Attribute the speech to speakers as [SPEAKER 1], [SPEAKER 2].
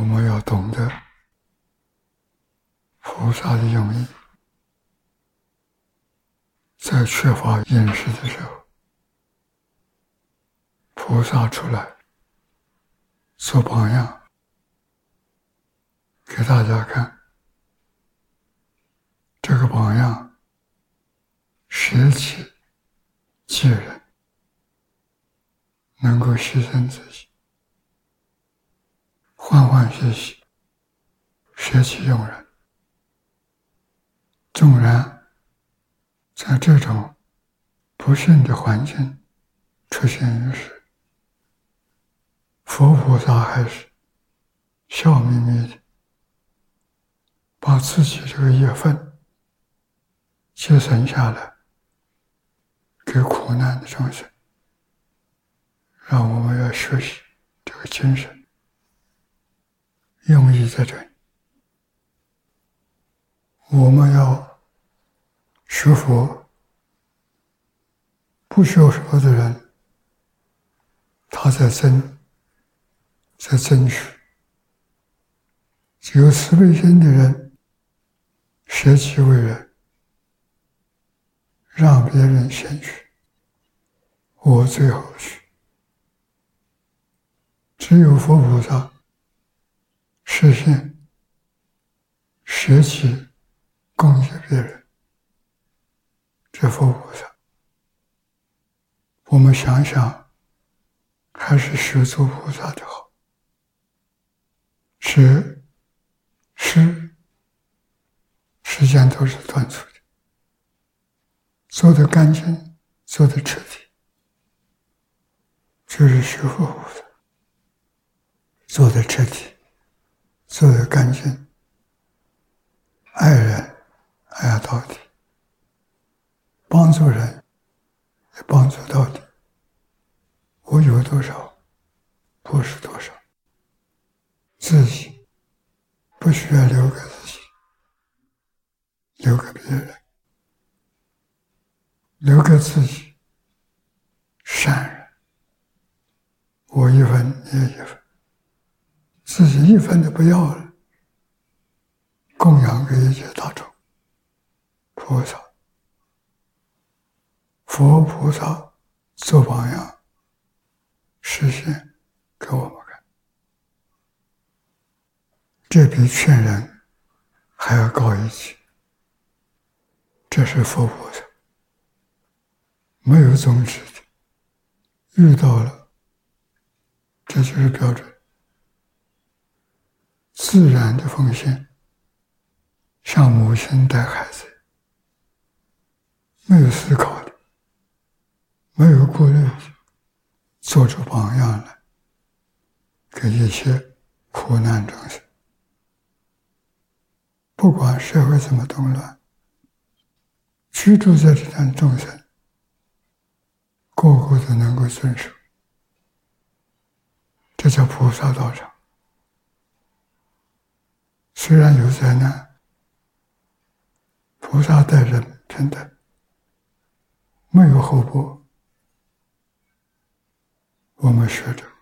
[SPEAKER 1] 们要懂得菩萨的用意。在缺乏饮食的时候，菩萨出来做榜样，给大家看。这个榜样舍己济人，能够牺牲自己，欢欢喜喜舍己用人。纵然在这种不幸的环境出现于世，佛菩萨还是笑眯眯的把自己这个业分节省下来，给苦难的众生。让我们要学习这个精神，用意在这里。我们要学佛，不学佛的人，他在争取；只有慈悲心的人，舍己为人，让别人先去，我最后去。只有佛菩萨实现舍己供给别人，这佛菩萨，我们想想，还是学做菩萨的好。时间都是短促的，做得干净，做得彻底，就是学佛菩萨。做得彻底，做得干净，爱人爱到底，帮助人也帮助到底。我有多少不是多少，自己不需要留给自己，留给别人，留给自己善人，我一分你也一分，自己一分都不要了，供养给一切大众。菩萨，佛菩萨做榜样，实现给我们看，这比劝人还要高一级。这是佛菩萨，没有宗旨的，遇到了，这就是标准。自然的奉献，像母亲带孩子，没有思考的，没有顾虑的，做出榜样来，给一切苦难众生。不管社会怎么动乱，居住在这样的众生，个个都能够遵守，这叫菩萨道场。虽然有灾难，菩萨待人平等，没有厚薄。我们学着